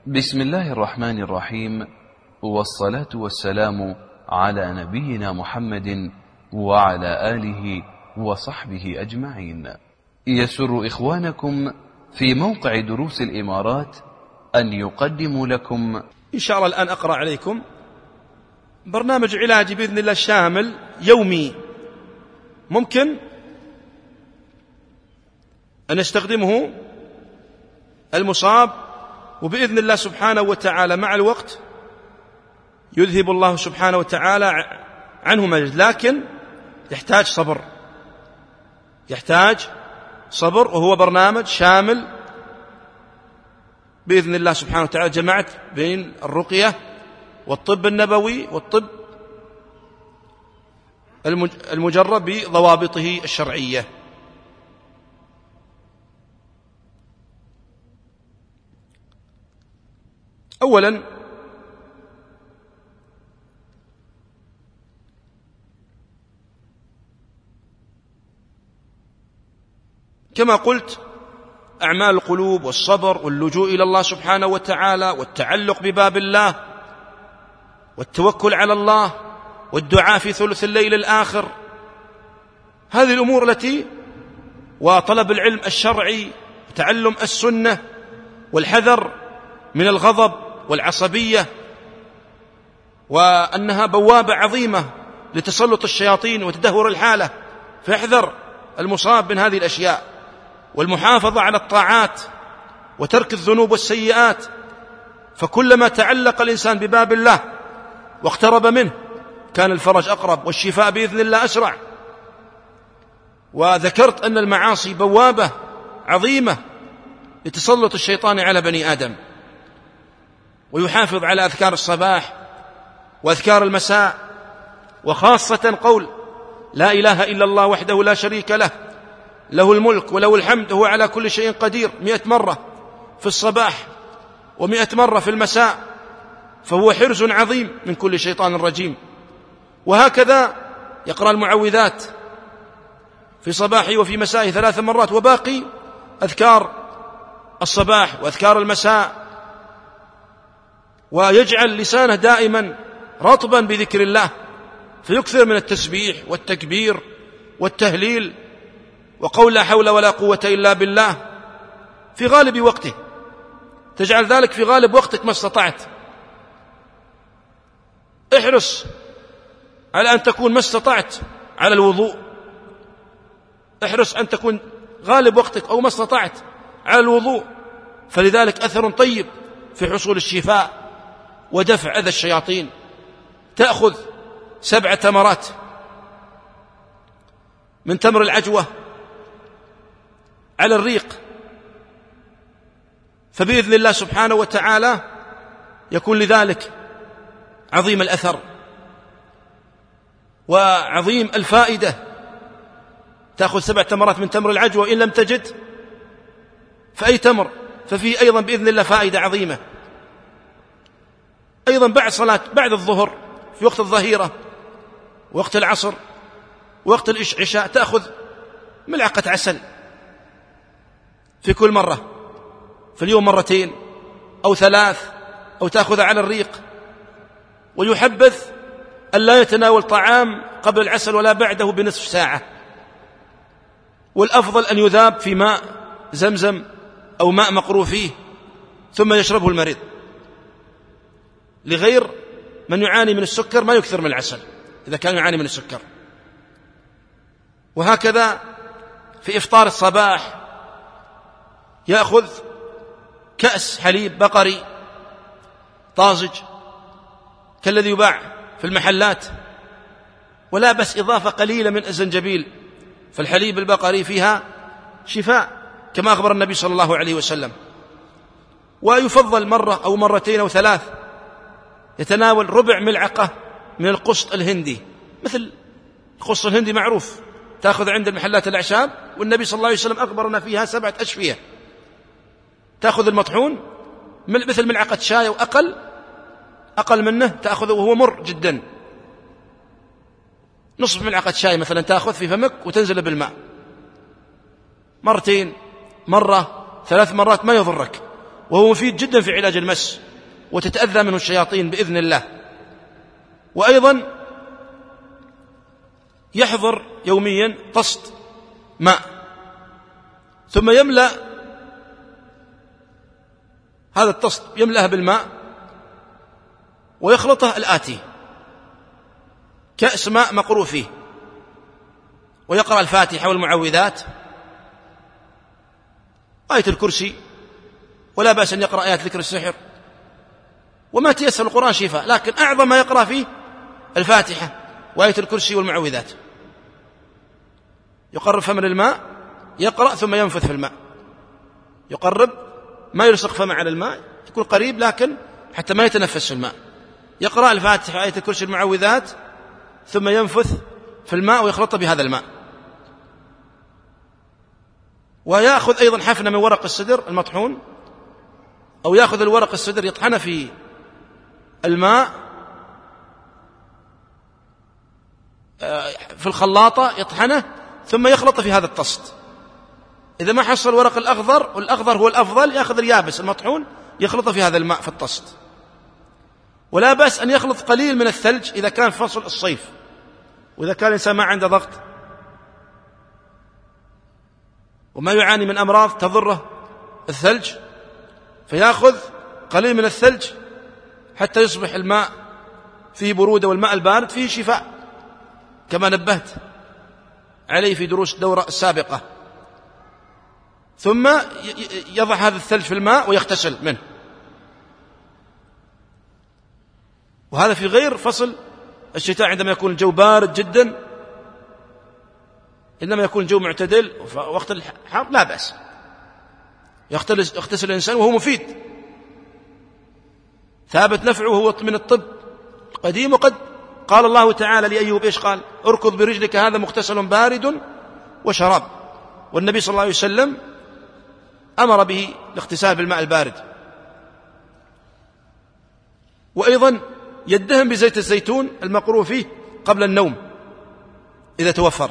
بسم الله الرحمن الرحيم، والصلاة والسلام على نبينا محمد وعلى آله وصحبه أجمعين. يسر إخوانكم في موقع دروس الإمارات أن يقدموا لكم إن شاء الله الآن أقرأ عليكم برنامج علاجي بإذن الله شامل يومي، ممكن أن يستخدمه المصاب، وبإذن الله سبحانه وتعالى مع الوقت يذهب الله سبحانه وتعالى عنه مجد، لكن يحتاج صبر، وهو برنامج شامل بإذن الله سبحانه وتعالى. جمعت بين الرقية والطب النبوي والطب المجرب بضوابطه الشرعية. أولا، كما قلت، أعمال القلوب والصبر واللجوء إلى الله سبحانه وتعالى والتعلق بباب الله والتوكل على الله والدعاء في ثلث الليل الآخر، هذه الأمور التي وطلب العلم الشرعي وتعلم السنة والحذر من الغضب والعصبية، وأنها بوابة عظيمة لتسلط الشياطين وتدهور الحالة، فيحذر المصاب من هذه الأشياء، والمحافظة على الطاعات وترك الذنوب والسيئات. فكلما تعلق الإنسان بباب الله واقترب منه كان الفرج أقرب والشفاء بإذن الله أسرع. وذكرت أن المعاصي بوابة عظيمة لتسلط الشيطان على بني آدم، ويحافظ على أذكار الصباح وأذكار المساء، وخاصة قول لا إله إلا الله وحده لا شريك له، له الملك وله الحمد هو على كل شيء قدير، 100 مرة في الصباح و100 مرة في المساء، فهو حرز عظيم من كل شيطان رجيم. وهكذا يقرأ المعوذات في صباحه وفي مسائه 3 مرات، وباقي أذكار الصباح وأذكار المساء، ويجعل لسانه دائما رطبا بذكر الله، فيكثر من التسبيح والتكبير والتهليل وقول لا حول ولا قوة إلا بالله في غالب وقته. تجعل ذلك في غالب وقتك ما استطعت. احرص على أن تكون ما استطعت على الوضوء، احرص أن تكون غالب وقتك أو ما استطعت على الوضوء، فلذلك أثر طيب في حصول الشفاء ودفع أذى الشياطين. تأخذ 7 تمرات من تمر العجوة على الريق، فبإذن الله سبحانه وتعالى يكون لذلك عظيم الأثر وعظيم الفائدة. تأخذ 7 تمرات من تمر العجوة، إن لم تجد فأي تمر، ففيه أيضا بإذن الله فائدة عظيمة. أيضا بعد الظهر في وقت الظهيرة وقت العصر وقت العشاء تأخذ ملعقة عسل في كل مرة، في اليوم 2 أو 3، أو تأخذها على الريق. ويحبذ أن لا يتناول طعام قبل العسل ولا بعده بنصف ساعة، والأفضل أن يذاب في ماء زمزم أو ماء مقروء فيه ثم يشربه المريض. لغير من يعاني من السكر ما يكثر من العسل إذا كان يعاني من السكر. وهكذا في إفطار الصباح يأخذ كأس حليب بقري طازج كالذي يباع في المحلات، ولا بس إضافة قليلة من الزنجبيل، فالحليب البقري فيها شفاء كما أخبر النبي صلى الله عليه وسلم. ويفضل 1 أو 2 أو 3 يتناول ربع ملعقة من القسط الهندي، مثل القسط الهندي معروف، تأخذ عند المحلات الأعشاب، والنبي صلى الله عليه وسلم أخبرنا فيها 7 أشفية. تأخذ المطحون مثل ملعقة شاي وأقل منه تأخذه وهو مر جدا، نصف ملعقة شاي مثلا تأخذ في فمك وتنزل بالماء 2 مرة 3 مرات ما يضرك. وهو مفيد جدا في علاج المس، وتتأذى منه الشياطين بإذن الله. وأيضا يحضر يوميا طست ماء، ثم يملأ هذا الطست، يملأها بالماء ويخلطه الآتي: كأس ماء مقروء فيه، ويقرأ الفاتحة والمعوذات، آية الكرسي، ولا بأس أن يقرأ آيات ذكر السحر، وما تيسر القرآن شفاء، لكن أعظم ما يقرأ فيه الفاتحة وآية الكرسي والمعوذات. يقرب فم الماء، يقرأ ثم ينفث في الماء، يقرب، ما يلصق فمه على الماء، يكون قريب لكن حتى ما يتنفس في الماء. يقرأ الفاتحة آية الكرسي المعوذات ثم ينفث في الماء ويخلط بهذا الماء. ويأخذ أيضا حفنة من ورق السدر المطحون، أو يأخذ الورق السدر يطحنه في الماء في الخلاطة، يطحنه ثم يخلط في هذا الطست. إذا ما حصل ورق الأخضر، والأخضر هو الأفضل، يأخذ اليابس المطحون يخلطه في هذا الماء في الطست. ولا بأس أن يخلط قليل من الثلج إذا كان في فصل الصيف، وإذا كان الإنسان ما عنده ضغط وما يعاني من أمراض تضره الثلج، فيأخذ قليل من الثلج حتى يصبح الماء فيه برودة، والماء البارد فيه شفاء، كما نبهت عليه في دروس الدورة السابقة. ثم يضع هذا الثلج في الماء ويغتسل منه، وهذا في غير فصل الشتاء عندما يكون الجو بارد جدا، إنما يكون الجو معتدل وقت الحر لا بأس يغتسل الإنسان، وهو مفيد ثابت نفعه، هو من الطب القديم. وقد قال الله تعالى لأيوب إيش قال؟ اركض برجلك هذا مغتسل بارد وشراب. والنبي صلى الله عليه وسلم أمر به الاغتسال بالماء البارد. وأيضا يدهن بزيت الزيتون المقروء فيه قبل النوم إذا توفر.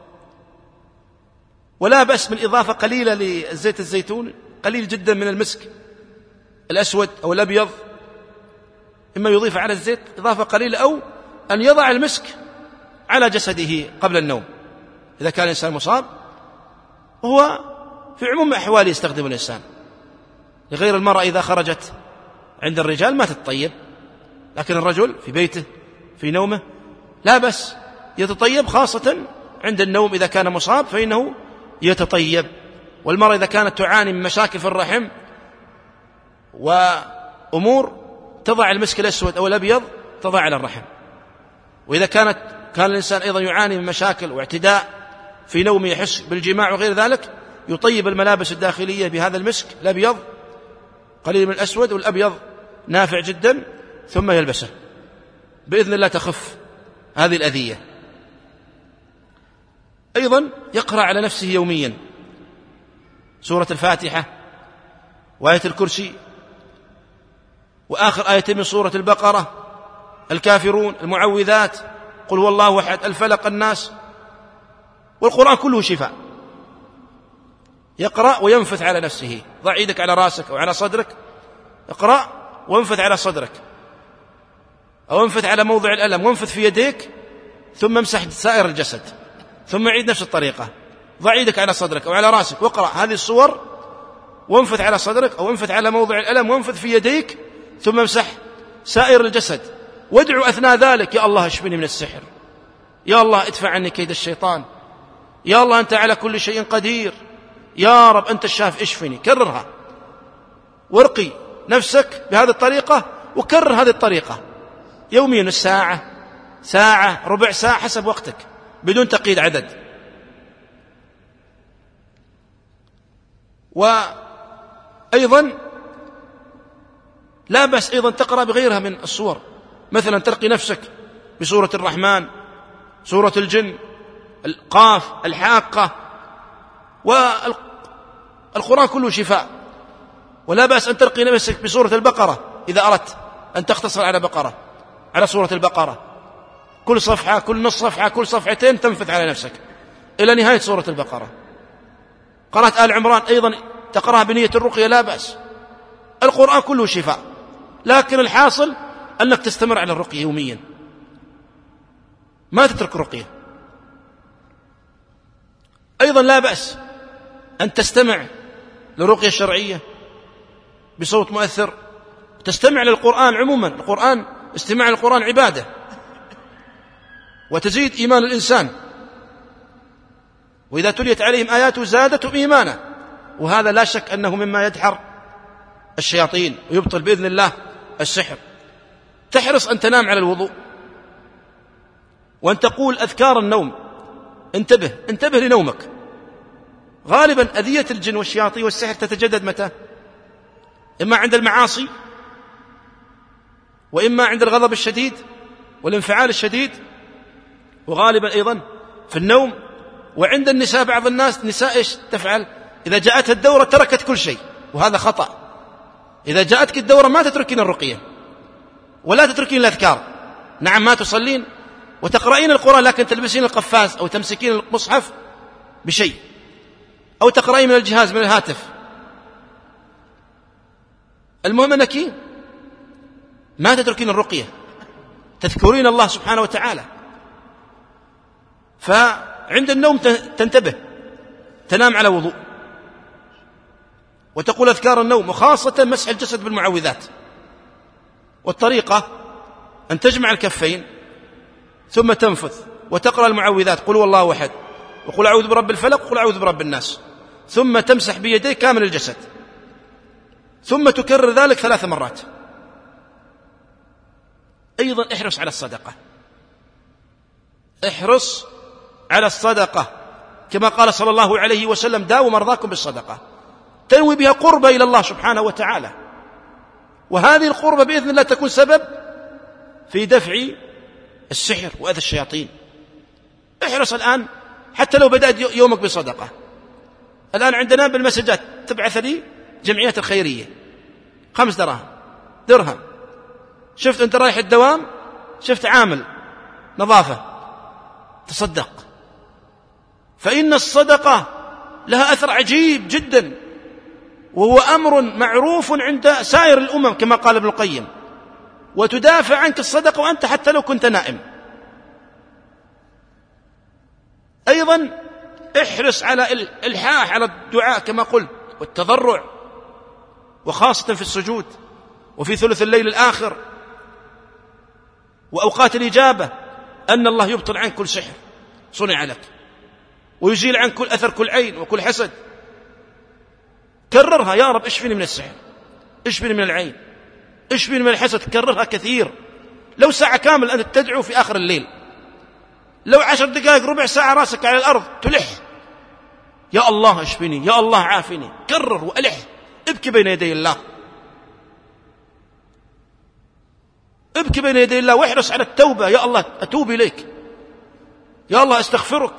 ولا بأس من إضافة قليلة لزيت الزيتون، قليل جدا من المسك الأسود أو الأبيض، إما يضيف على الزيت إضافة قليلة، أو أن يضع المسك على جسده قبل النوم إذا كان الإنسان مصاب. وهو في عموم أحواله يستخدم الإنسان، لغير المرأة إذا خرجت عند الرجال ما تتطيب، لكن الرجل في بيته في نومه لا بأس يتطيب، خاصة عند النوم إذا كان مصاب فإنه يتطيب. والمرأة إذا كانت تعاني من مشاكل في الرحم وأمور تضع المسك الأسود أو الأبيض تضع على الرحم. وإذا كان الإنسان أيضا يعاني من مشاكل واعتداء في نومه، يحس بالجماع وغير ذلك، يطيب الملابس الداخلية بهذا المسك الأبيض، قليل من الأسود والأبيض نافع جدا، ثم يلبسه بإذن الله تخف هذه الأذية. أيضا يقرأ على نفسه يوميا سورة الفاتحة وآية الكرسي، وآخر آية من سورة البقرة، الكافرون، المعوذات، قل هو الله أحد، الفلق، الناس. والقرآن كله شفاء. يقرأ وينفث على نفسه، ضع يدك على راسك أو على صدرك، اقرأ وانفث على صدرك، أو انفث على موضع الألم، وانفث في يديك، ثم امسح سائر الجسد، ثم عيد نفس الطريقة، ضع يدك على صدرك أو على راسك واقرأ هذه الصور، وانفث على صدرك أو انفث على موضع الألم، وانفث في يديك، ثم امسح سائر الجسد، وادعو أثناء ذلك: يا الله اشفني من السحر، يا الله ادفع عني كيد الشيطان، يا الله أنت على كل شيء قدير، يا رب أنت الشافي اشفني. كررها وارقي نفسك بهذه الطريقة، وكرر هذه الطريقة يوميا، الساعة، ساعة، ربع ساعة، حسب وقتك، بدون تقييد عدد. وأيضا لا بأس أيضا تقرأ بغيرها من الصور، مثلا ترقي نفسك بسورة الرحمن، سورة الجن، القاف، الحاقة، والقرآن كله شفاء. ولا بأس أن ترقي نفسك بسورة البقرة إذا أردت أن تختصر على بقرة، على سورة البقرة، كل صفحة، كل نصف صفحة، كل صفحتين تنفث على نفسك إلى نهاية سورة البقرة. قرأت آل عمران أيضا تقرأها بنية الرقية لا بأس، القرآن كله شفاء، لكن الحاصل أنك تستمر على الرقية يوميا، ما تترك الرقية. أيضا لا بأس أن تستمع للرقية الشرعية بصوت مؤثر، تستمع للقرآن عموما. القرآن، استماع للقرآن عبادة وتزيد إيمان الإنسان، وإذا تليت عليهم آياته زادتهم إيمانا، وهذا لا شك أنه مما يدحر الشياطين ويبطل بإذن الله السحر. تحرص أن تنام على الوضوء، وأن تقول أذكار النوم. انتبه لنومك. غالبا أذية الجن والشياطين والسحر تتجدد متى؟ إما عند المعاصي، وإما عند الغضب الشديد والانفعال الشديد، وغالبا أيضا في النوم. وعند النساء، بعض الناس نساء إيش تفعل؟ إذا جاءتها الدورة تركت كل شيء، وهذا خطأ. إذا جاءتك الدورة ما تتركين الرقية ولا تتركين الأذكار. نعم، ما تصلين وتقرأين القرآن، لكن تلبسين القفاز أو تمسكين المصحف بشيء، أو تقرأين من الجهاز، من الهاتف. المهم أنك ما تتركين الرقية، تذكرين الله سبحانه وتعالى. فعند النوم تنتبه، تنام على وضوء، وتقول أذكار النوم، وخاصة مسح الجسد بالمعوذات. والطريقة أن تجمع الكفين ثم تنفث وتقرأ المعوذات، قل هو الله أحد، وقل أعوذ برب الفلق، وقل أعوذ برب الناس، ثم تمسح بيديك كامل الجسد، ثم تكرر ذلك 3 مرات. أيضا احرص على الصدقة، احرص على الصدقة، كما قال صلى الله عليه وسلم: داووا مرضاكم بالصدقة، تنوي بها قربة إلى الله سبحانه وتعالى. وهذه القربة بإذن الله تكون سبب في دفع السحر وأذى الشياطين. احرص الآن، حتى لو بدأت يومك بصدقة. الآن عندنا بالمسجات تبعث لي جمعيات الخيرية 5 درهم. شفت أنت رايح الدوام، شفت عامل نظافة، تصدق. فإن الصدقة لها أثر عجيب جدا، وهو أمر معروف عند سائر الأمم كما قال ابن القيم، وتدافع عنك الصدقة وأنت حتى لو كنت نائم. أيضا احرص على الإلحاح على الدعاء كما قلت، والتضرع، وخاصة في السجود وفي ثلث الليل الآخر وأوقات الإجابة، أن الله يبطل عنك كل سحر صنع لك، ويزيل عنك كل أثر، كل عين وكل حسد. كررها: يا رب اشفني من السحر، اشفني من العين، اشفني من الحسد. كررها كثير، لو ساعة كامل أنت تدعو في آخر الليل، لو 10 دقائق، ربع ساعة راسك على الأرض تلح: يا الله اشفني، يا الله عافني. كرر وألح، ابكي بين يدي الله، ابكي بين يدي الله، واحرص على التوبة: يا الله أتوب إليك، يا الله أستغفرك،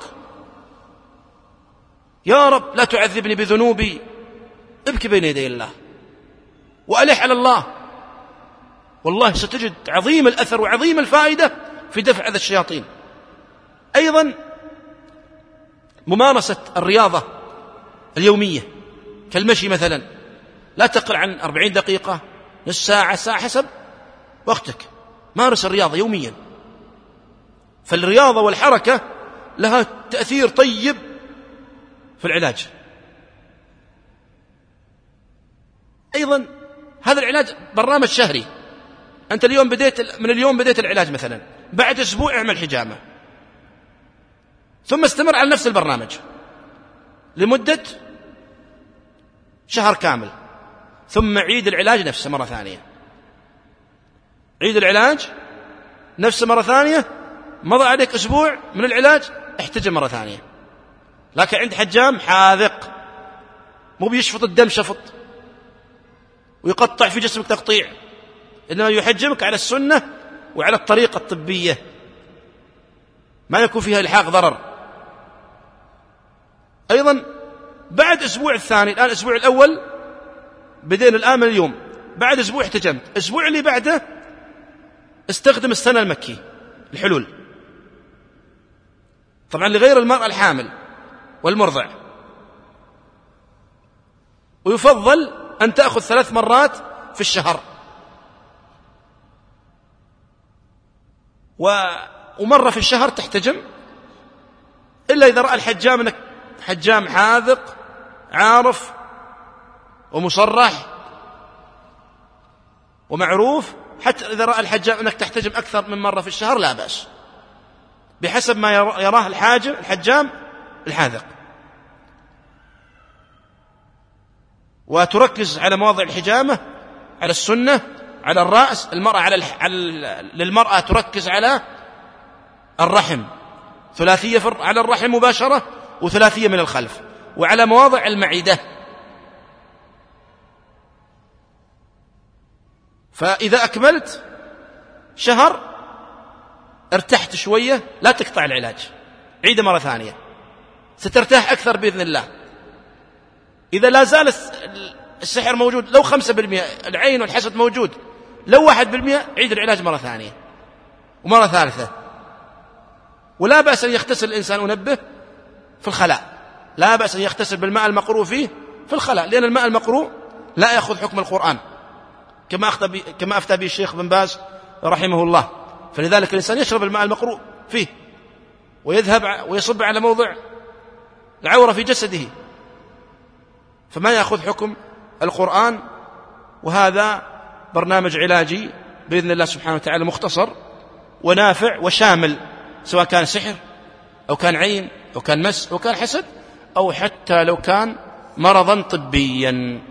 يا رب لا تعذبني بذنوبي. ابكي بين يدي الله وألح على الله، والله ستجد عظيم الأثر وعظيم الفائدة في دفع أذى الشياطين. أيضا ممارسة الرياضة اليومية كالمشي مثلا، لا تقل عن 40 دقيقة، نصف ساعة، ساعة، حسب وقتك. مارس الرياضة يوميا، فالرياضة والحركة لها تأثير طيب في العلاج. أيضا هذا العلاج برنامج شهري. أنت اليوم من اليوم بديت العلاج مثلا، بعد أسبوع اعمل حجامة، ثم استمر على نفس البرنامج لمدة شهر كامل، ثم عيد العلاج نفسه مرة ثانية. عيد العلاج نفسه مرة ثانية، مضى عليك أسبوع من العلاج، احتجم مرة ثانية. لكن عند حجام حاذق، مو بيشفط الدم شفط ويقطع في جسمك تقطيع، إنما يحجمك على السنة وعلى الطريقة الطبية، ما يكون فيها إلحاق ضرر. أيضا بعد أسبوع الثاني، الآن الأسبوع الأول بدينا الآن من اليوم، بعد أسبوع احتجمت، الأسبوع اللي بعده استخدم السنة المكي، الحلول طبعا لغير المرأة الحامل والمرضع. ويفضل أن تأخذ 3 مرات في الشهر، ومرة في الشهر تحتجم، إلا إذا رأى الحجام أنك حجام حاذق عارف ومصرح ومعروف. حتى إذا رأى الحجام أنك تحتجم أكثر من مرة في الشهر لا بأس، بحسب ما يراه الحجام الحاذق. وتركز على مواضع الحجامة، على السنة، على الرأس. المرأة للمرأة تركز على الرحم، ثلاثية على الرحم مباشرة، وثلاثية من الخلف، وعلى مواضع المعدة. فإذا أكملت شهر ارتحت شوية، لا تقطع العلاج، عيد مرة ثانية، سترتاح أكثر بإذن الله. إذا لا زال السحر موجود، لو 5%، العين والحسد موجود، لو 1%، عيد العلاج مرة ثانية ومرة ثالثة. ولا بأس أن يغتسل الإنسان، أنبه، في الخلاء، لا بأس أن يغتسل بالماء المقروء فيه في الخلاء، لأن الماء المقروء لا يأخذ حكم القرآن كما أفتى به الشيخ بن باز رحمه الله. فلذلك الإنسان يشرب الماء المقروء فيه ويذهب ويصب على موضع العورة في جسده، فما يأخذ حكم القرآن. وهذا برنامج علاجي بإذن الله سبحانه وتعالى مختصر ونافع وشامل، سواء كان سحر أو كان عين أو كان مس أو كان حسد، أو حتى لو كان مرضا طبيا.